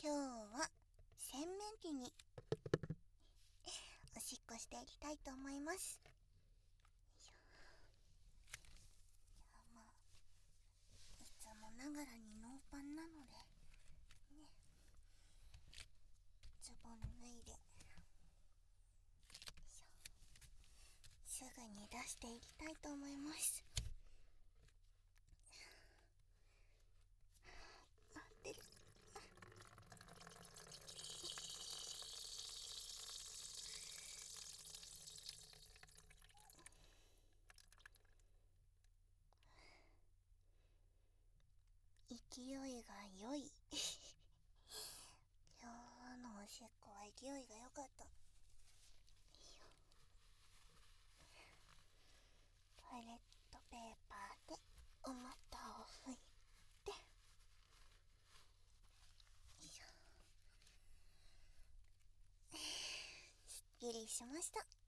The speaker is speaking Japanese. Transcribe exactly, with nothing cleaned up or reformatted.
今日は洗面器におしっこしていきたいと思います。じゃあまあいつもながらにノーパンなのでね、ズボン脱いですぐに出していきたいと思います。あで勢いが良い今日のおしっこは勢いが良かった。トイレットペーパーでお股を拭いて、すっきりしました。